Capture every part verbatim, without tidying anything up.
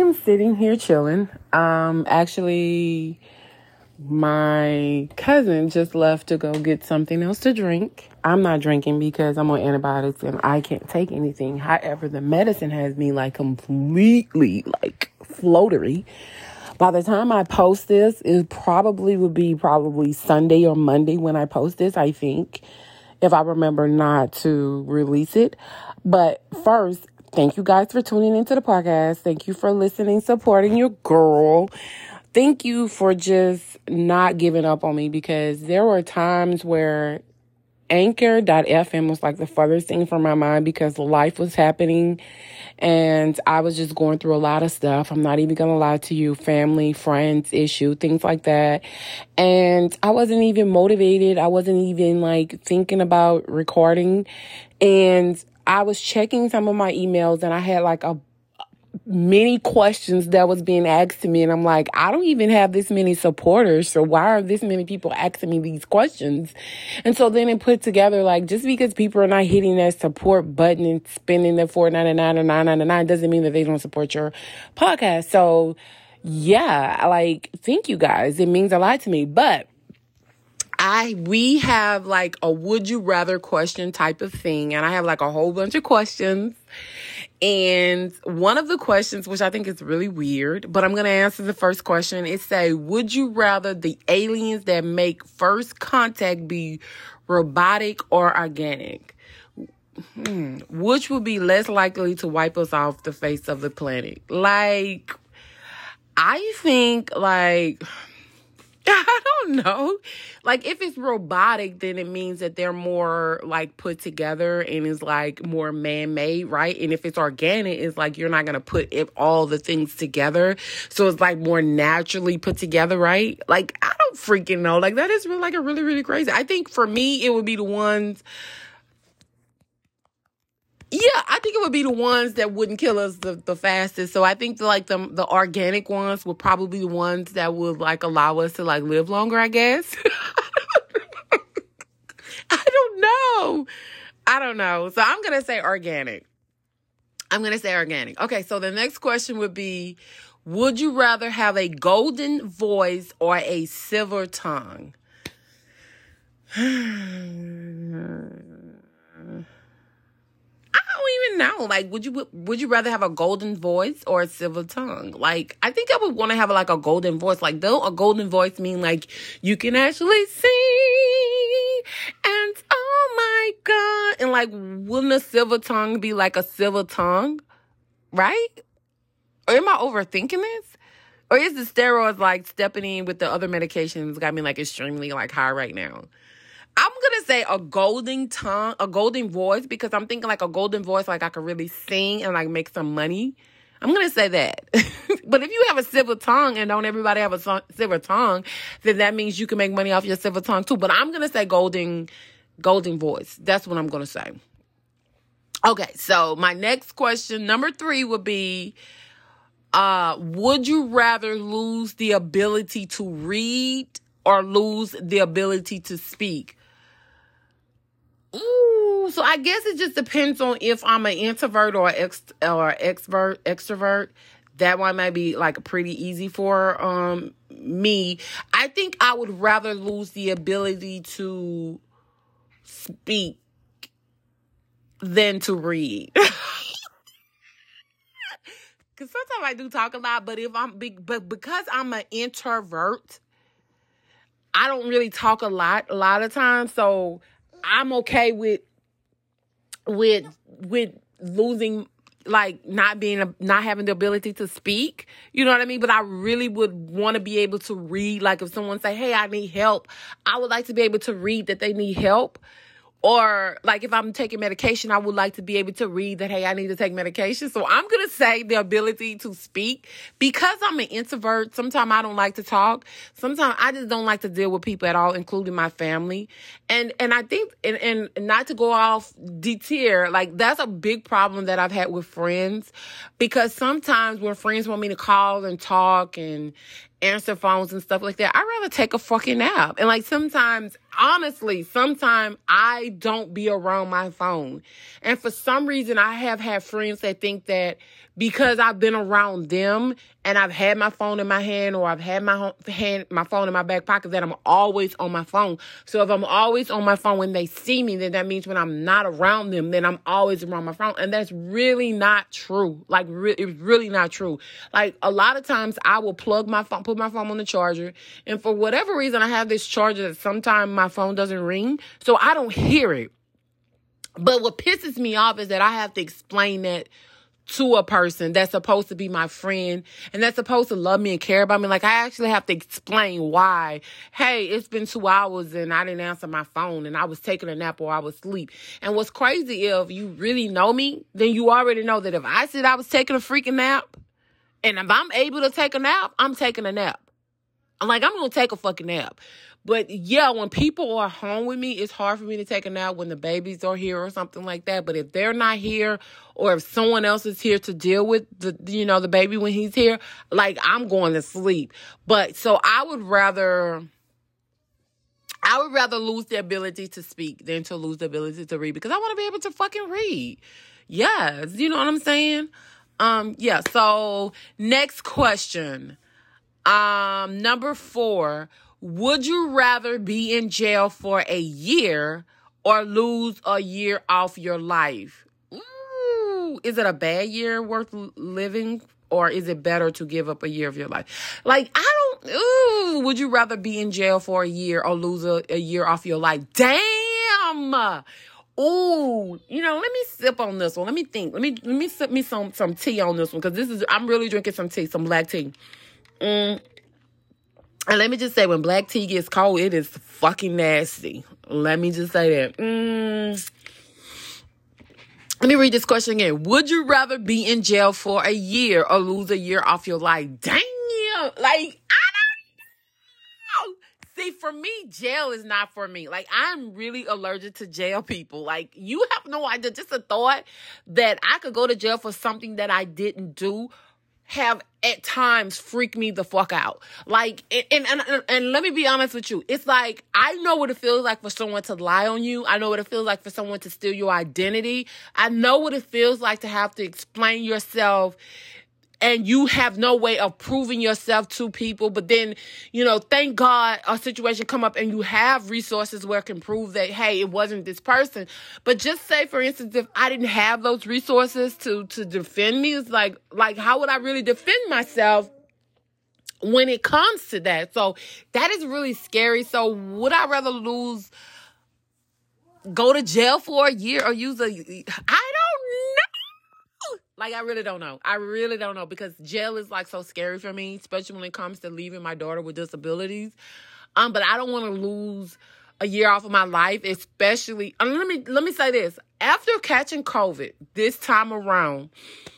I'm sitting here chilling. Um, actually, my cousin just left to go get something else to drink. I'm not drinking because I'm on antibiotics and I can't take anything. However, the medicine has me like completely like floatery. By the time I post this, it probably would be probably Sunday or Monday when I post this, I think, if I remember not to release it. But first, thank you guys for tuning into the podcast. Thank you for listening, supporting your girl. Thank you for just not giving up on me, because there were times where Anchor dot f m was like the furthest thing from my mind because life was happening and I was just going through a lot of stuff. I'm not even going to lie to you. Family, friends, issue, things like that. And I wasn't even motivated. I wasn't even like thinking about recording. And I was checking some of my emails and I had like a many questions that was being asked to me. And I'm like, I don't even have this many supporters. So why are this many people asking me these questions? And so then it put together, like, just because people are not hitting that support button and spending their four ninety-nine or nine ninety-nine doesn't mean that they don't support your podcast. So yeah, like, thank you guys. It means a lot to me. But I, we have like a would you rather question type of thing. And I have like a whole bunch of questions. And one of the questions, which I think is really weird, but I'm going to answer the first question. It say, would you rather the aliens that make first contact be robotic or organic? Hmm. Which would be less likely to wipe us off the face of the planet? Like, I think like... I don't know. Like, if it's robotic, then it means that they're more, like, put together and is, like, more man-made, right? And if it's organic, it's, like, you're not going to put it, all the things together. So it's, like, more naturally put together, right? Like, I don't freaking know. Like, that is really, like, a really, really crazy. I think for me, it would be the ones... Yeah, I think it would be the ones that wouldn't kill us the, the fastest. So I think the, like the the organic ones would probably be the ones that would like allow us to like live longer, I guess. I don't know. I don't know. So I'm going to say organic. I'm going to say organic. Okay, so the next question would be, would you rather have a golden voice or a silver tongue? I don't even know. Like, would you would you rather have a golden voice or a silver tongue? Like, I think I would want to have like a golden voice. Like, though a golden voice mean like you can actually sing and oh my God. And like, wouldn't a silver tongue be like a silver tongue? Right? Or am I overthinking this? Or is the steroids like stepping in with the other medications got me like extremely like high right now? I'm going to say a golden tongue, a golden voice, because I'm thinking like a golden voice, like I could really sing and like make some money. I'm going to say that. But if you have a silver tongue and don't everybody have a son- silver tongue, then that means you can make money off your silver tongue too. But I'm going to say golden, golden voice. That's what I'm going to say. Okay. So my next question, number three, would be, uh, would you rather lose the ability to read or lose the ability to speak? Ooh, so I guess it just depends on if I'm an introvert or ex or extrovert. Extrovert, that one might be like pretty easy for um me. I think I would rather lose the ability to speak than to read. Because sometimes I do talk a lot, but if I'm big, but because I'm an introvert, I don't really talk a lot, a lot of times. So I'm okay with, with, with losing, like not being, not having the ability to speak. You know what I mean? But I really would want to be able to read. Like if someone say, hey, I need help, I would like to be able to read that they need help. Or like if I'm taking medication, I would like to be able to read that, hey, I need to take medication. So I'm going to say the ability to speak, because I'm an introvert. Sometimes I don't like to talk. Sometimes I just don't like to deal with people at all, including my family. And, and I think, and, and not to go off detour, like that's a big problem that I've had with friends, because sometimes when friends want me to call and talk and, answer phones and stuff like that. I'd rather take a fucking nap. And like sometimes, honestly, sometimes I don't be around my phone. And for some reason, I have had friends that think that because I've been around them and I've had my phone in my hand or I've had my home, hand, my phone in my back pocket, that I'm always on my phone. So if I'm always on my phone when they see me, then that means when I'm not around them, then I'm always around my phone. And that's really not true. Like, re- it's really not true. Like, a lot of times I will plug my phone, put my phone on the charger. And for whatever reason, I have this charger that sometimes my phone doesn't ring. So I don't hear it. But what pisses me off is that I have to explain that to a person that's supposed to be my friend and that's supposed to love me and care about me. Like, I actually have to explain why. Hey, it's been two hours and I didn't answer my phone and I was taking a nap or I was asleep. And what's crazy, if you really know me, then you already know that if I said I was taking a freaking nap and if I'm able to take a nap, I'm taking a nap. I'm like, I'm going to take a fucking nap. But yeah, when people are home with me, it's hard for me to take a nap when the babies are here or something like that. But if they're not here or if someone else is here to deal with the, you know, the baby when he's here, like, I'm going to sleep. But so I would rather, I would rather lose the ability to speak than to lose the ability to read, because I want to be able to fucking read. Yes. You know what I'm saying? Um, yeah. So next question. Um, number four. Would you rather be in jail for a year or lose a year off your life? Ooh, is it a bad year worth living, or is it better to give up a year of your life? Like, I don't, ooh, would you rather be in jail for a year or lose a, a year off your life? Damn. Ooh, you know, let me sip on this one. Let me think. Let me, let me sip me some, some tea on this one. Cause this is, I'm really drinking some tea, some black tea. Mm. And let me just say, when black tea gets cold, it is fucking nasty. Let me just say that. Mm. Let me read this question again. Would you rather be in jail for a year or lose a year off your life? Damn. Like, I don't know. See, for me, jail is not for me. Like, I'm really allergic to jail people. Like, you have no idea. Just a thought that I could go to jail for something that I didn't do have at times freak me the fuck out. Like, and, and, and, and let me be honest with you. It's like, I know what it feels like for someone to lie on you. I know what it feels like for someone to steal your identity. I know what it feels like to have to explain yourself and you have no way of proving yourself to people. But then, you know, thank God a situation come up and you have resources where it can prove that, hey, it wasn't this person. But just say, for instance, if I didn't have those resources to, to defend me, it's like, like, how would I really defend myself when it comes to that? So that is really scary. So would I rather lose, go to jail for a year or use a, I don't know. Like, I really don't know. I really don't know, because jail is, like, so scary for me, especially when it comes to leaving my daughter with disabilities. Um, but I don't want to lose a year off of my life, especially. Um, let me let me say this. After catching COVID this time around,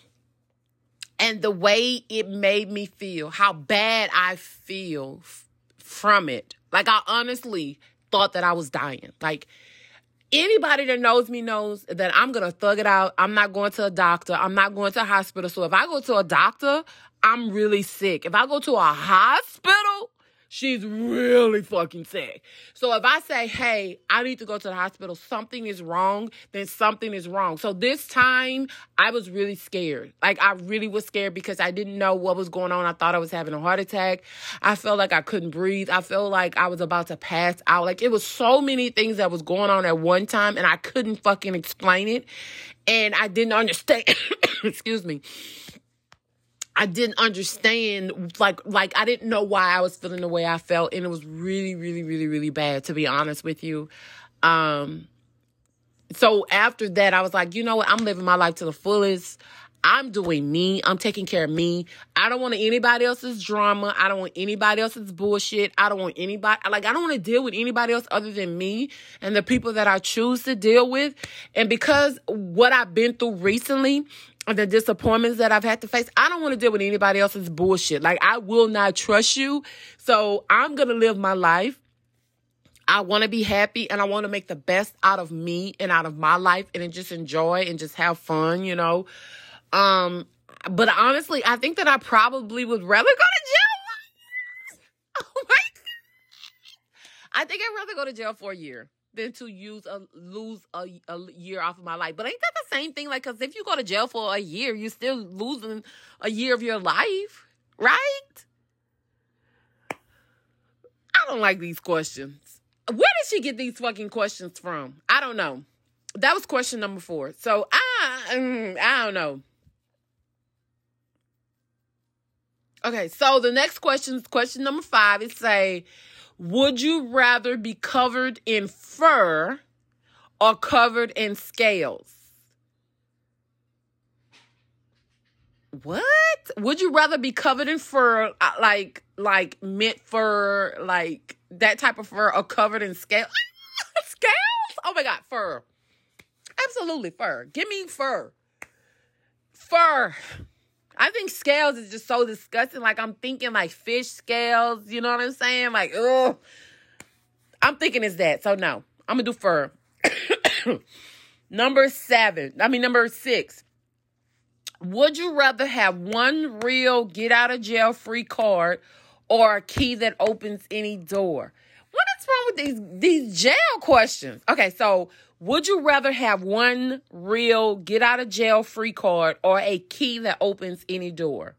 and the way it made me feel, how bad I feel f- from it, like, I honestly thought that I was dying. Like, anybody that knows me knows that I'm going to thug it out. I'm not going to a doctor. I'm not going to a hospital. So if I go to a doctor, I'm really sick. If I go to a hospital, she's really fucking sick. So if I say, hey, I need to go to the hospital, something is wrong, then something is wrong. So this time, I was really scared. Like, I really was scared because I didn't know what was going on. I thought I was having a heart attack. I felt like I couldn't breathe. I felt like I was about to pass out. Like, it was so many things that was going on at one time, and I couldn't fucking explain it. And I didn't understand. Excuse me. I didn't understand, like, like I didn't know why I was feeling the way I felt. And it was really, really, really, really bad, to be honest with you. Um, so after that, I was like, you know what? I'm living my life to the fullest. I'm doing me. I'm taking care of me. I don't want anybody else's drama. I don't want anybody else's bullshit. I don't want anybody, like, I don't want to deal with anybody else other than me and the people that I choose to deal with. And because what I've been through recently, and the disappointments that I've had to face, I don't want to deal with anybody else's bullshit. Like, I will not trust you. So I'm going to live my life. I want to be happy, and I want to make the best out of me and out of my life, and then just enjoy and just have fun, you know. Um, but honestly, I think that I probably would rather go to jail I think I'd rather go to jail for a year than to use a lose a, a year off of my life. But ain't that the same thing? Like, because if you go to jail for a year, you're still losing a year of your life, right? I don't like these questions. Where did she get these fucking questions from? I don't know. That was question number four. So I, mm, I don't know. Okay, so the next question is question number five. It say, would you rather be covered in fur or covered in scales? What? Would you rather be covered in fur, uh, like like mint fur, like that type of fur, or covered in scales? Scales? Oh my God, fur. Absolutely fur. Give me fur. Fur. I think scales is just so disgusting. Like, I'm thinking like fish scales. You know what I'm saying? Like, ugh. I'm thinking it's that. So no, I'm going to do fur. Number seven. I mean, number six. Would you rather have one real get out of jail free card or a key that opens any door? What is wrong with these, these jail questions? Okay, so would you rather have one real get out of jail free card or a key that opens any door?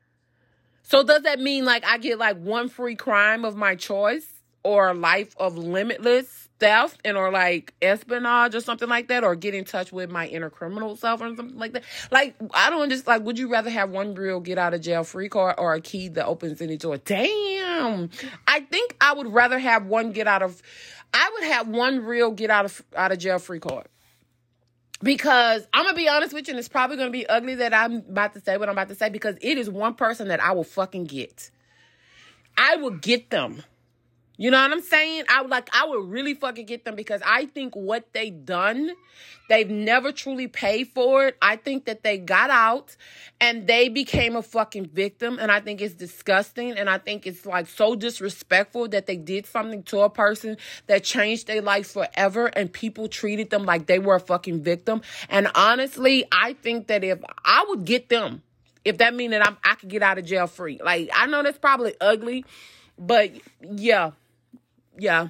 So does that mean like I get like one free crime of my choice or a life of limitless theft and or like espionage or something like that, or get in touch with my inner criminal self or something like that? Like, I don't just like, would you rather have one real get out of jail free card or a key that opens any door? Damn. I think I would rather have one get out of, I would have one real get out of, out of jail free card. Because I'm going to be honest with you, and it's probably going to be ugly that I'm about to say what I'm about to say, because it is one person that I will fucking get. I will get them. You know what I'm saying? I would like, I would really fucking get them, because I think what they done, they've never truly paid for it. I think that they got out and they became a fucking victim. And I think it's disgusting. And I think it's like so disrespectful that they did something to a person that changed their life forever, and people treated them like they were a fucking victim. And honestly, I think that if I would get them, if that means that I'm, I could get out of jail free. Like, I know that's probably ugly, but yeah. Yeah.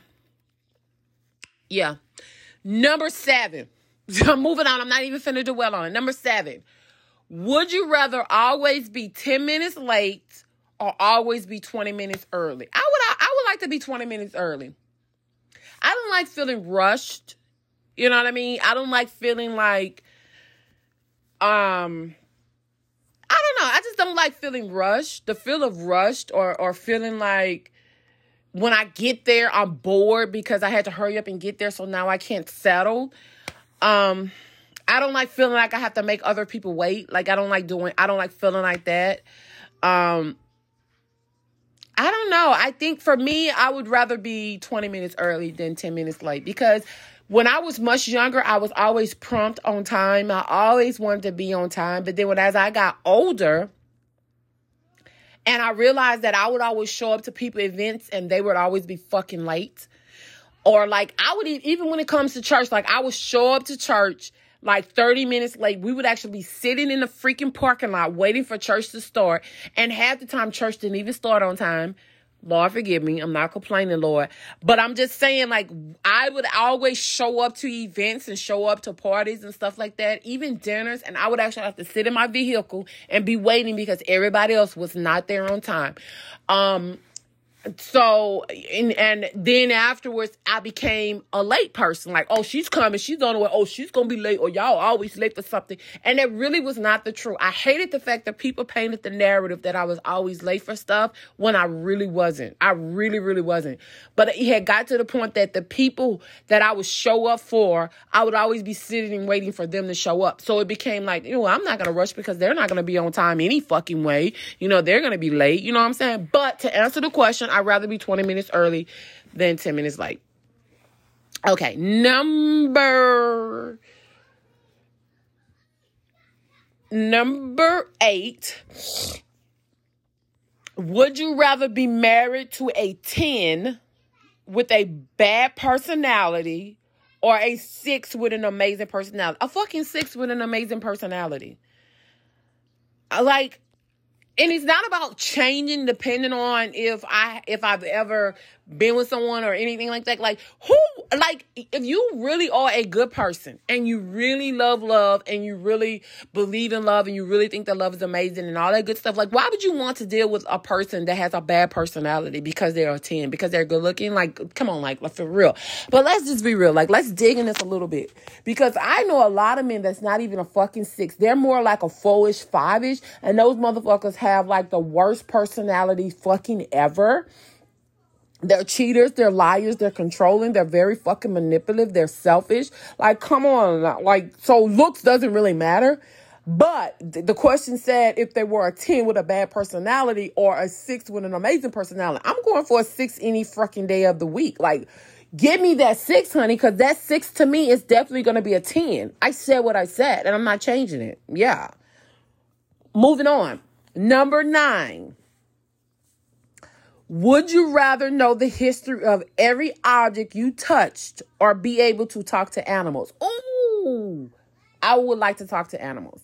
Yeah. Number seven. I'm moving on. I'm not even finna dwell on it. Number seven. Would you rather always be ten minutes late or always be twenty minutes early? I would, I, I would like to be twenty minutes early. I don't like feeling rushed. You know what I mean? I don't like feeling like, um, I don't know. I just don't like feeling rushed. The feel of rushed or, or feeling like, when I get there, I'm bored because I had to hurry up and get there, so now I can't settle. Um, I don't like feeling like I have to make other people wait. Like, I don't like doing, I don't like feeling like that. Um, I don't know. I think for me, I would rather be twenty minutes early than ten minutes late, because when I was much younger, I was always prompt on time. I always wanted to be on time. But then when, as I got older, and I realized that I would always show up to people events and they would always be fucking late. Or like, I would, even when it comes to church, like I would show up to church like thirty minutes late. We would actually be sitting in the freaking parking lot waiting for church to start. And half the time church didn't even start on time. Lord, forgive me. I'm not complaining, Lord. But I'm just saying, like, I would always show up to events and show up to parties and stuff like that, even dinners. And I would actually have to sit in my vehicle and be waiting because everybody else was not there on time. Um, So, and, and then afterwards, I became a late person. Like, oh, she's coming. She's on the way. Oh, she's going to be late. Or y'all always late for something. And that really was not the truth. I hated the fact that people painted the narrative that I was always late for stuff when I really wasn't. I really, really wasn't. But it had got to the point that the people that I would show up for, I would always be sitting and waiting for them to show up. So it became like, you know, I'm not going to rush because they're not going to be on time any fucking way. You know, they're going to be late. You know what I'm saying? But to answer the question, I'd rather be twenty minutes early than ten minutes late. Okay, number number eight. Would you rather be married to a ten with a bad personality or a six with an amazing personality? A fucking six with an amazing personality. Like, And it's not about changing depending on if I if I've ever been with someone or anything like that. Like who like if you really are a good person and you really love love and you really believe in love and you really think that love is amazing and all that good stuff, like why would you want to deal with a person that has a bad personality because they're a ten, because they're good looking? Like, come on, like, like for real. But let's just be real. Like, let's dig in this a little bit. Because I know a lot of men that's not even a fucking six. They're more like a four-ish, five-ish. And those motherfuckers have like the worst personality fucking ever. They're cheaters, they're liars, they're controlling, they're very fucking manipulative, they're selfish. Like, come on. Like, so looks doesn't really matter. But the question said if they were a ten with a bad personality or a six with an amazing personality. I'm going for a six any fucking day of the week. Like, give me that six, honey, because that six to me is definitely going to be a ten. I said what I said, and I'm not changing it. Yeah. Moving on. Number nine. Would you rather know the history of every object you touched or be able to talk to animals? Ooh, I would like to talk to animals.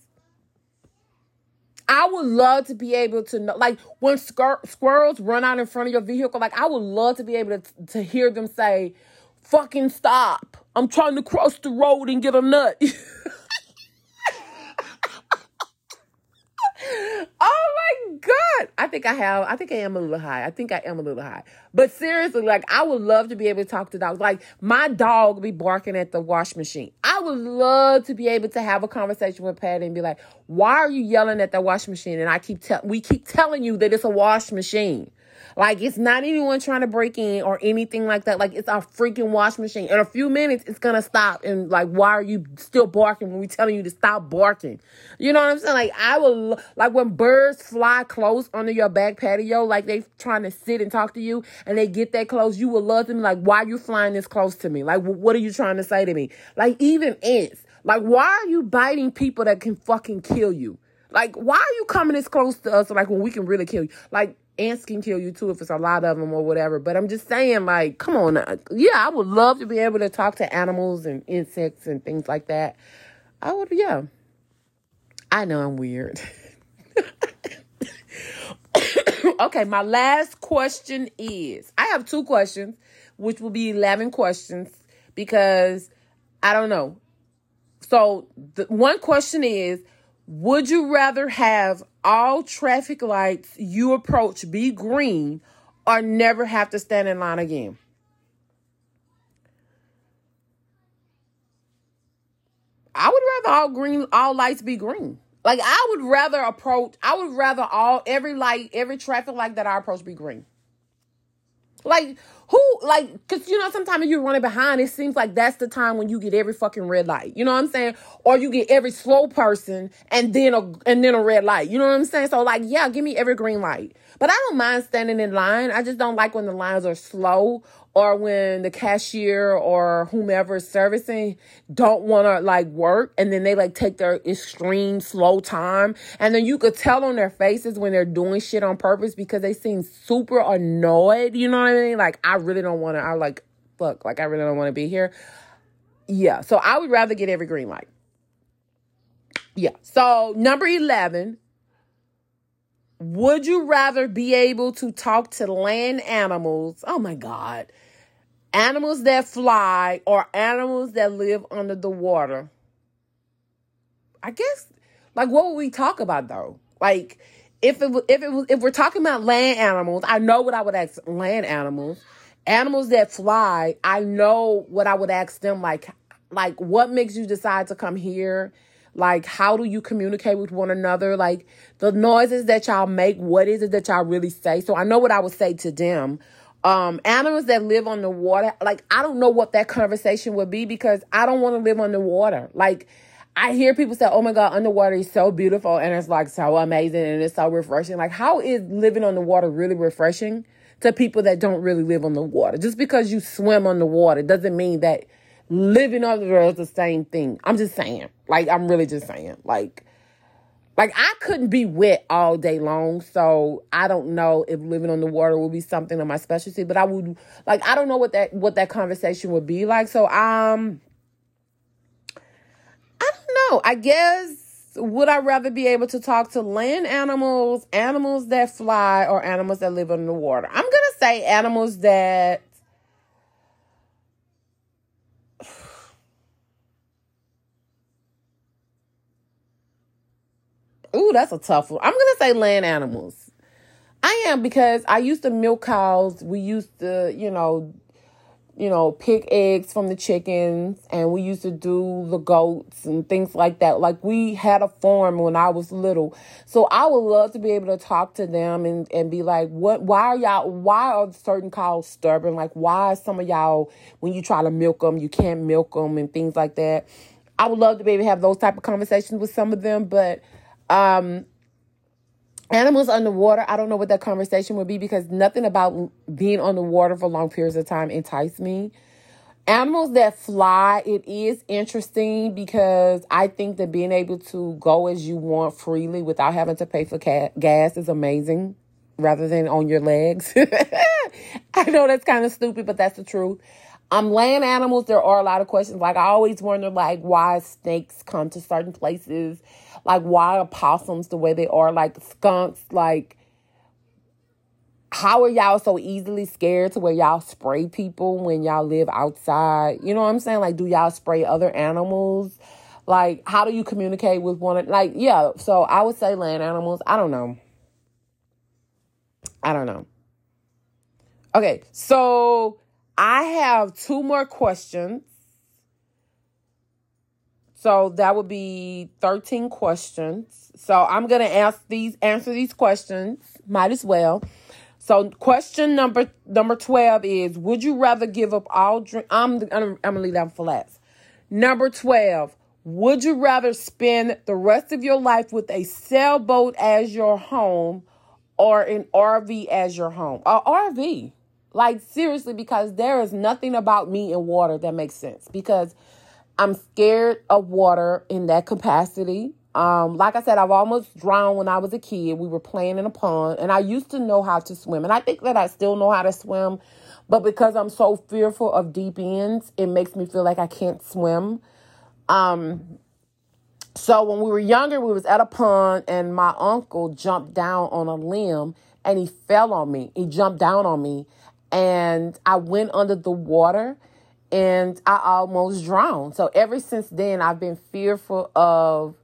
I would love to be able to know, like when squir- squirrels run out in front of your vehicle, like I would love to be able to, to hear them say, fucking stop. I'm trying to cross the road and get a nut. Oh my God. I think I have, I think I am a little high. I think I am a little high. But seriously, like I would love to be able to talk to dogs. Like my dog be barking at the wash machine. I would love to be able to have a conversation with Patty and be like, why are you yelling at the wash machine? And I keep telling, we keep telling you that it's a wash machine. Like, it's not anyone trying to break in or anything like that. Like, it's a freaking wash machine. In a few minutes, it's going to stop. And, like, why are you still barking when we're telling you to stop barking? You know what I'm saying? Like, I will, like, when birds fly close under your back patio, like, they trying to sit and talk to you, and they get that close, you would love them. Like, why are you flying this close to me? Like, what are you trying to say to me? Like, even ants. Like, why are you biting people that can fucking kill you? Like, why are you coming this close to us, like, when we can really kill you? Like, ants can kill you, too, if it's a lot of them or whatever. But I'm just saying, like, come on. Now. Yeah, I would love to be able to talk to animals and insects and things like that. I would, yeah. I know I'm weird. Okay, my last question is, I have two questions, which will be eleven questions, because I don't know. So the one question is, would you rather have all traffic lights you approach be green or never have to stand in line again? I would rather all green, all lights be green. Like, I would rather approach, I would rather all, every light, every traffic light that I approach be green. Like, who, like, because, you know, sometimes when you're running behind, it seems like that's the time when you get every fucking red light. You know what I'm saying? Or you get every slow person and then a, and then a red light. You know what I'm saying? So, like, yeah, give me every green light. But I don't mind standing in line. I just don't like when the lines are slow or when the cashier or whomever is servicing don't want to, like, work. And then they, like, take their extreme slow time. And then you could tell on their faces when they're doing shit on purpose because they seem super annoyed. You know what I mean? Like, I really don't want to, I like, fuck, like, I really don't want to be here. Yeah. So I would rather get every green light. Yeah. So number eleven. Would you rather be able to talk to land animals? Oh my God. Animals that fly or animals that live under the water? I guess, like, what would we talk about though? Like, if it was, if it was, if we're talking about land animals, I know what I would ask land animals. Animals that fly, I know what I would ask them. Like, like what makes you decide to come here? Like, how do you communicate with one another? Like, the noises that y'all make, what is it that y'all really say? So I know what I would say to them. Um, animals that live on the water, like, I don't know what that conversation would be because I don't want to live underwater. Like, I hear people say, oh my God, underwater is so beautiful and it's like so amazing and it's so refreshing. Like, how is living on the water really refreshing to people that don't really live on the water? Just because you swim on the water doesn't mean that living under there is the same thing. I'm just saying. Like, I'm really just saying. Like, like I couldn't be wet all day long, so I don't know if living on the water would be something of my specialty. But I would, like, I don't know what that what that conversation would be like. So, um, I don't know. I guess Would I rather be able to talk to land animals, animals that fly, or animals that live under the water? I'm going to say animals that... Ooh, that's a tough one. I'm going to say land animals. I am, because I used to milk cows. We used to, you know, you know, pick eggs from the chickens, and we used to do the goats and things like that. Like, we had a farm when I was little. So I would love to be able to talk to them and, and be like, what, why are y'all, why are certain cows stubborn? Like, why is some of y'all, when you try to milk them, you can't milk them and things like that? I would love to be able to have those type of conversations with some of them, but, um, animals underwater, I don't know what that conversation would be, because nothing about being underwater for long periods of time entice me. Animals that fly, it is interesting, because I think that being able to go as you want freely without having to pay for ca- gas is amazing, rather than on your legs. I know that's kind of stupid, but that's the truth. Um, land animals, there are a lot of questions. Like, I always wonder, like, why snakes come to certain places. Like, why are possums the way they are? Like, skunks, like, how are y'all so easily scared to where y'all spray people when y'all live outside? You know what I'm saying? Like, do y'all spray other animals? Like, how do you communicate with one? Like, yeah, so I would say land animals. I don't know. I don't know. Okay, so I have two more questions. So that would be thirteen questions. So I'm going to ask these, answer these questions. Might as well. So question number number twelve is, would you rather give up all drink? I'm, I'm, I'm going to leave that for last. Number twelve, would you rather spend the rest of your life with a sailboat as your home or an R V as your home? A R V. Like, seriously, because there is nothing about me in water that makes sense, because I'm scared of water in that capacity. Um, like I said, I've almost drowned when I was a kid. We were playing in a pond, and I used to know how to swim. And I think that I still know how to swim, but because I'm so fearful of deep ends, it makes me feel like I can't swim. Um, so when we were younger, we was at a pond, and my uncle jumped down on a limb, and he fell on me. He jumped down on me, and I went under the water, and I almost drowned. So ever since then, I've been fearful of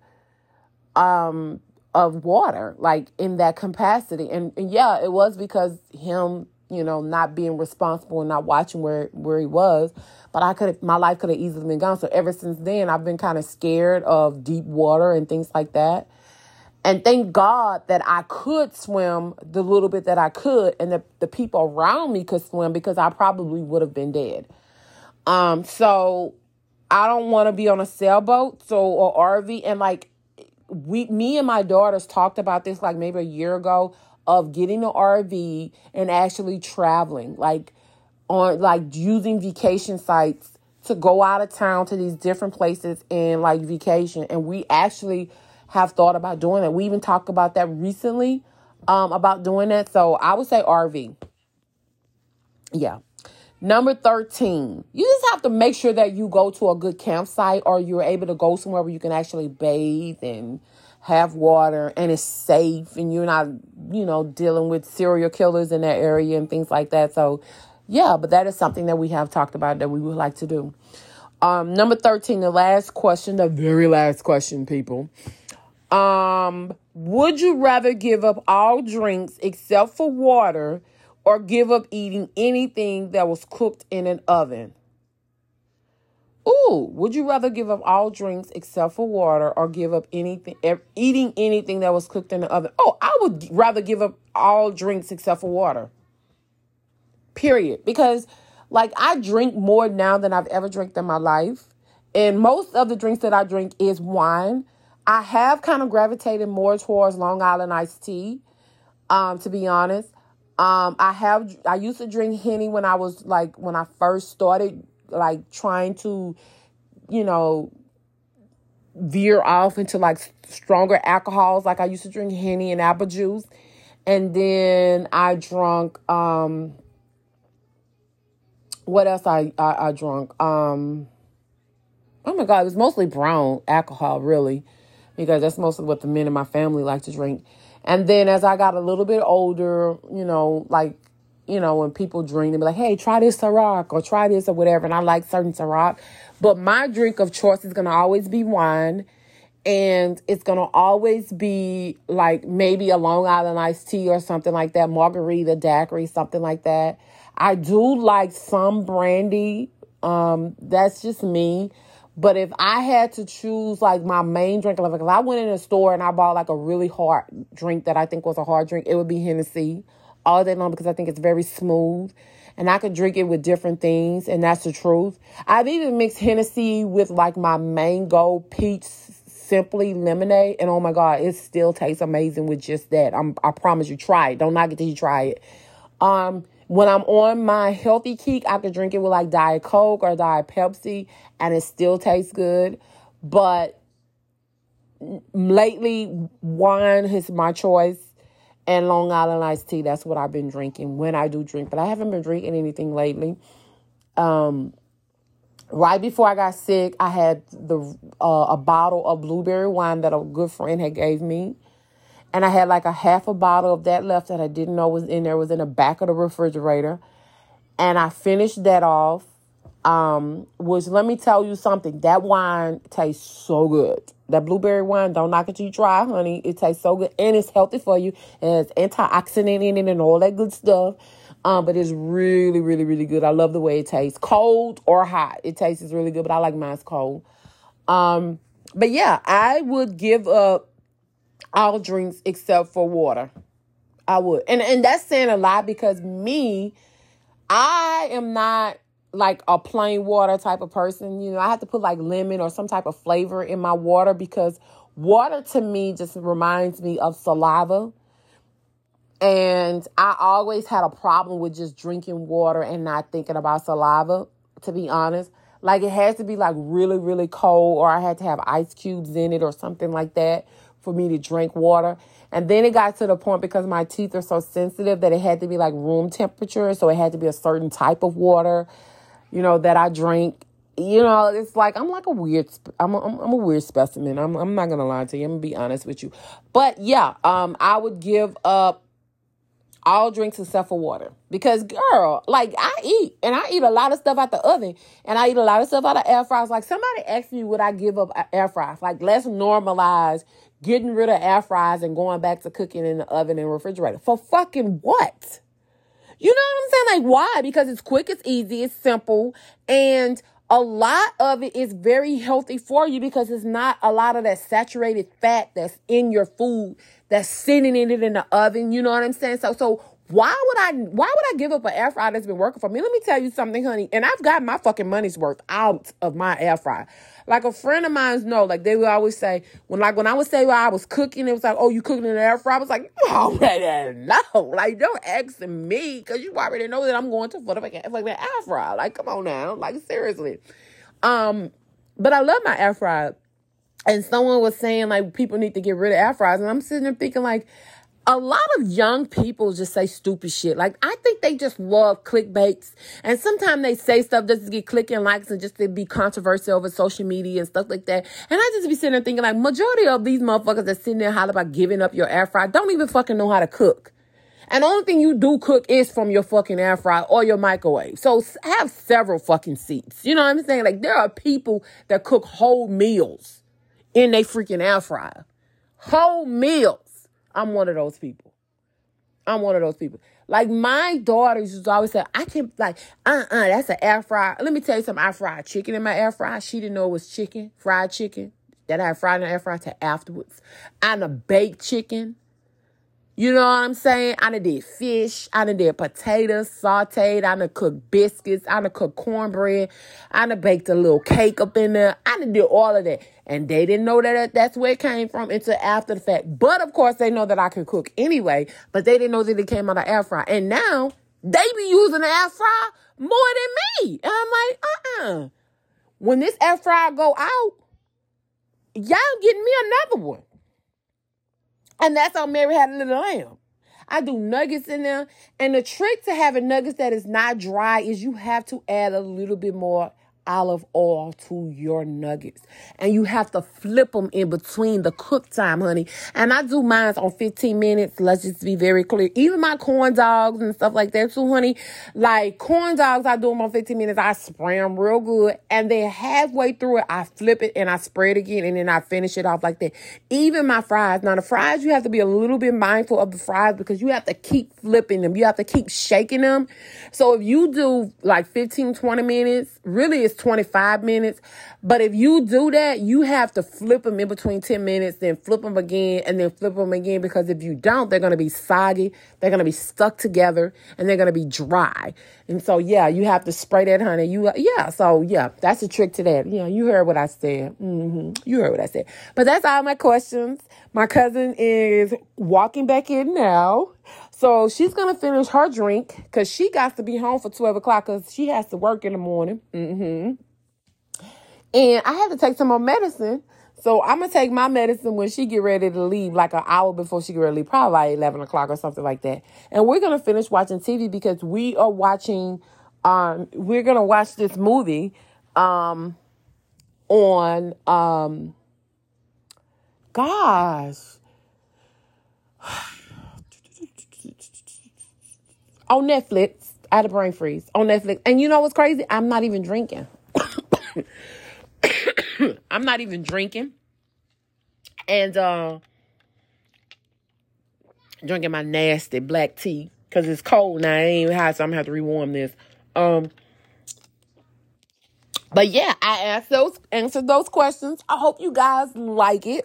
um of water, like in that capacity. And, and yeah, it was because him, you know, not being responsible and not watching where, where he was. But I could have, my life could have easily been gone. So ever since then, I've been kind of scared of deep water and things like that. And thank God that I could swim the little bit that I could, and the, the people around me could swim, because I probably would have been dead. Um, so I don't want to be on a sailboat, so, or R V. And like, we, me and my daughters talked about this like maybe a year ago, of getting an R V and actually traveling, like on, like using vacation sites to go out of town to these different places and like vacation. And we actually have thought about doing it. We even talked about that recently, um, about doing that. So I would say R V. Yeah. Number thirteen, you just have to make sure that you go to a good campsite, or you're able to go somewhere where you can actually bathe and have water, and it's safe, and you're not, you know, dealing with serial killers in that area and things like that. So yeah, but that is something that we have talked about that we would like to do. Um, number thirteen, the last question, the very last question, people. Um, would you rather give up all drinks except for water, or give up eating anything that was cooked in an oven? Ooh, would you rather give up all drinks except for water, or give up anything, eating anything that was cooked in the oven? Oh, I would rather give up all drinks except for water. Period. Because, like, I drink more now than I've ever drank in my life. And most of the drinks that I drink is wine. I have kind of gravitated more towards Long Island iced tea, um, to be honest. Um, I have, I used to drink Henny when I was like, when I first started, like trying to, you know, veer off into like stronger alcohols. Like I used to drink Henny and apple juice. And then I drunk, um, what else I, I, I drunk? Um, oh my God, it was mostly brown alcohol, really. because that's mostly what the men in my family like to drink. And then as I got a little bit older, you know, like, you know, when people drink, they be like, hey, try this Ciroc or try this or whatever. And I like certain Ciroc. But my drink of choice is going to always be wine. And it's going to always be like maybe a Long Island iced tea or something like that. Margarita, daiquiri, something like that. I do like some brandy. Um, that's just me. But if I had to choose like my main drink, like if I went in a store and I bought like a really hard drink that I think was a hard drink, it would be Hennessy all day long because I think it's very smooth. And I could drink it with different things, and that's the truth. I've even mixed Hennessy with like my mango peach simply lemonade, and oh my God, it still tastes amazing with just that. I'm, I promise you, try it. Don't knock it till you try it. Um, when I'm on my healthy kick, I could drink it with like Diet Coke or Diet Pepsi, and it still tastes good. But lately, wine is my choice. And Long Island iced tea, that's what I've been drinking when I do drink. But I haven't been drinking anything lately. Um, right before I got sick, I had the uh, a bottle of blueberry wine that a good friend had gave me. And I had like a half a bottle of that left that I didn't know was in there. It was in the back of the refrigerator. And I finished that off. Um, which, let me tell you something. That wine tastes so good. That blueberry wine, don't knock it till you try, honey. It tastes so good. And it's healthy for you. And it's antioxidant in it and all that good stuff. Um, but it's really, really, really good. I love the way it tastes. Cold or hot. It tastes really good, but I like mine's cold. Um, but yeah, I would give up all drinks except for water. I would. And, and that's saying a lot because me, I am not like a plain water type of person. You know, I have to put like lemon or some type of flavor in my water because water to me just reminds me of saliva. And I always had a problem with just drinking water and not thinking about saliva, to be honest. Like it has to be like really, really cold, or I had to have ice cubes in it or something like that for me to drink water. And then it got to the point because my teeth are so sensitive that it had to be like room temperature. So it had to be a certain type of water, you know, that I drink. You know, it's like, I'm like a weird, I'm a, I'm a weird specimen. I'm, I'm not going to lie to you. I'm going to be honest with you. But yeah, um, I would give up all drinks except for water. Because, girl, like, I eat. And I eat a lot of stuff out the oven. And I eat a lot of stuff out of air fryers. Like, somebody asked me, would I give up air fryers? Like, let's normalize getting rid of air fryers and going back to cooking in the oven and refrigerator. For fucking what? You know what I'm saying? Like, why? Because it's quick, it's easy, it's simple. And a lot of it is very healthy for you because it's not a lot of that saturated fat that's in your food that's sitting in it in the oven. You know what I'm saying? So, so why would I, why would I give up an air fryer that's been working for me? Let me tell you something, honey. And I've got my fucking money's worth out of my air fryer. Like a friend of mine's know, like they would always say, when like when I would say well, I was cooking, it was like, oh, you cooking in the air fryer? I was like, you already know. Like, don't ask me because you already know that I'm going to for the fucking like the air fryer. Like, come on now. Like, seriously. Um, but I love my air fryer. And someone was saying, like, people need to get rid of air fryers. And I'm sitting there thinking, like, a lot of young people just say stupid shit. Like, I think they just love clickbaits. And sometimes they say stuff just to get clicking likes and just to be controversial over social media and stuff like that. And I just be sitting there thinking, like, majority of these motherfuckers that sitting there hollering about giving up your air fryer don't even fucking know how to cook. And the only thing you do cook is from your fucking air fryer or your microwave. So have several fucking seats. You know what I'm saying? Like, there are people that cook whole meals in their freaking air fryer. Whole meals. I'm one of those people. I'm one of those people. Like, my daughters used to always say, I can't, like, uh-uh, that's an air fryer. Let me tell you something. I fried chicken in my air fryer. She didn't know it was chicken, fried chicken, that I had fried in the air fryer till afterwards. I done baked chicken. You know what I'm saying? I done did fish. I done did potatoes, sauteed. I done cooked biscuits. I done cooked cornbread. I done baked a little cake up in there. I done did all of that. And they didn't know that that's where it came from until after the fact. But, of course, they know that I can cook anyway. But they didn't know that it came out of air fryer. And now, they be using the air fryer more than me. And I'm like, uh-uh. When this air fryer go out, y'all getting me another one. And that's how Mary Had a Little Lamb. I do nuggets in there. And the trick to having nuggets that is not dry is you have to add a little bit more olive oil to your nuggets. And you have to flip them in between the cook time, honey. And I do mine on fifteen minutes. Let's just be very clear. Even my corn dogs and stuff like that too, honey. Like corn dogs, I do them on fifteen minutes. I spray them real good. And then halfway through it, I flip it and I spray it again. And then I finish it off like that. Even my fries. Now the fries, you have to be a little bit mindful of the fries because you have to keep flipping them. You have to keep shaking them. So if you do like fifteen, twenty minutes, really it's twenty-five minutes. But if you do that, you have to flip them in between ten minutes, then flip them again, and then flip them again. Because if you don't, they're going to be soggy. They're going to be stuck together, and they're going to be dry. And so, yeah, you have to spray that, honey. You, yeah, so, yeah, that's a trick to that. Yeah, you heard what I said. Mm-hmm. You heard what I said. But that's all my questions. My cousin is walking back in now. So she's going to finish her drink because she got to be home for twelve o'clock because she has to work in the morning. Mm-hmm. And I had to take some more medicine. So I'm going to take my medicine when she get ready to leave, like an hour before she get ready to leave, probably like eleven o'clock or something like that. And we're going to finish watching T V because we are watching, um, we're going to watch this movie um, on, um, gosh, on Netflix. I had a brain freeze on Netflix. And you know what's crazy? I'm not even drinking. I'm not even drinking. And uh, drinking my nasty black tea because it's cold now. It ain't even hot, so I'm going to have to rewarm this. Um, but yeah, I asked those, answered those questions. I hope you guys like it.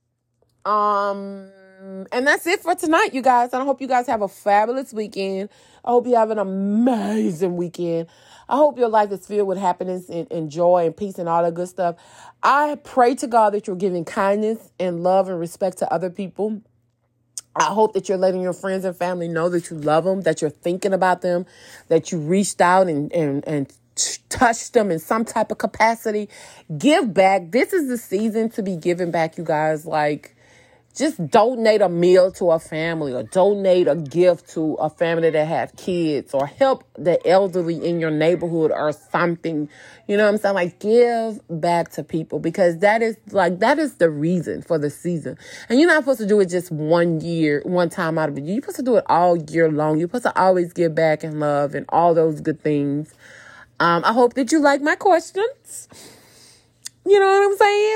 Um, and that's it for tonight, you guys. And I hope you guys have a fabulous weekend. I hope you have an amazing weekend. I hope your life is filled with happiness and, and joy and peace and all that good stuff. I pray to God that you're giving kindness and love and respect to other people. I hope that you're letting your friends and family know that you love them, that you're thinking about them, that you reached out and, and, and touched them in some type of capacity. Give back. This is the season to be giving back, you guys. Like, just donate a meal to a family or donate a gift to a family that has kids or help the elderly in your neighborhood or something. You know what I'm saying? Like, give back to people because that is like, that is the reason for the season. And you're not supposed to do it just one year, one time out of it. You're supposed to do it all year long. You're supposed to always give back and love and all those good things. Um, I hope that you like my questions. You know what I'm saying?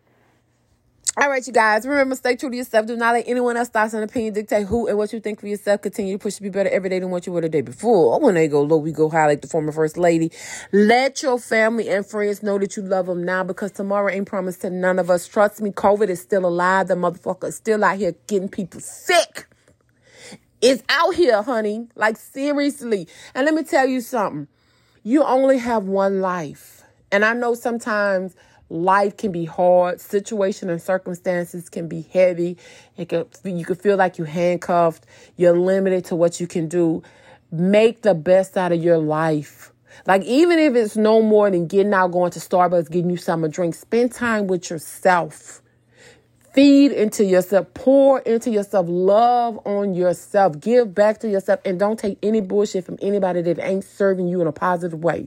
All right, you guys. Remember, stay true to yourself. Do not let anyone else's thoughts and opinion dictate who and what you think for yourself. Continue to push to be better every day than what you were the day before. When they go low, we go high like the former first lady. Let your family and friends know that you love them now because tomorrow ain't promised to none of us. Trust me, COVID is still alive. The motherfucker is still out here getting people sick. It's out here, honey. Like, seriously. And let me tell you something. You only have one life. And I know sometimes life can be hard. Situation and circumstances can be heavy. It could, you could feel like you're handcuffed. You're limited to what you can do. Make the best out of your life. Like, even if it's no more than getting out, going to Starbucks, getting you something to drink, spend time with yourself. Feed into yourself. Pour into yourself. Love on yourself. Give back to yourself. And don't take any bullshit from anybody that ain't serving you in a positive way.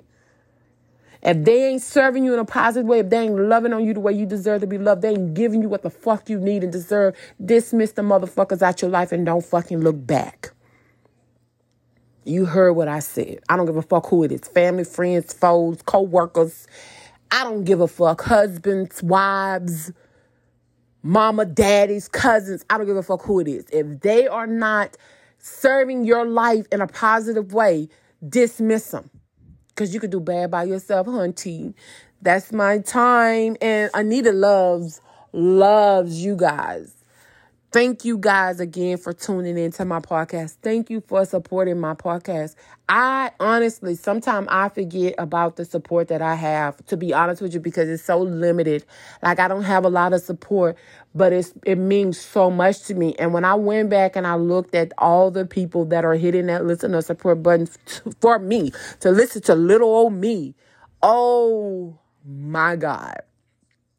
If they ain't serving you in a positive way, if they ain't loving on you the way you deserve to be loved, they ain't giving you what the fuck you need and deserve, dismiss the motherfuckers out your life and don't fucking look back. You heard what I said. I don't give a fuck who it is. Family, friends, foes, co-workers. I don't give a fuck. Husbands, wives, mama, daddies, cousins. I don't give a fuck who it is. If they are not serving your life in a positive way, dismiss them. Because you could do bad by yourself, hunty. That's my time. And Anita loves, loves you guys. Thank you guys again for tuning into my podcast. Thank you for supporting my podcast. I honestly, sometimes I forget about the support that I have, to be honest with you, because it's so limited. Like, I don't have a lot of support, but it's it means so much to me. And when I went back and I looked at all the people that are hitting that listen or support button for me, to listen to little old me, oh my God.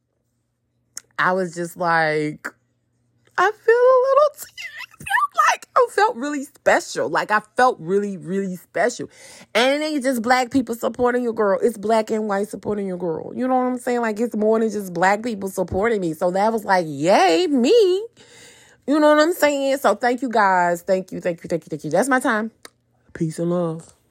I was just like, I feel a little teary. Like, I felt really special. Like, I felt really, really special. And it ain't just black people supporting your girl. It's black and white supporting your girl. You know what I'm saying? Like, it's more than just black people supporting me. So that was like, yay, me. You know what I'm saying? So thank you, guys. Thank you, thank you, thank you, thank you. That's my time. Peace and love.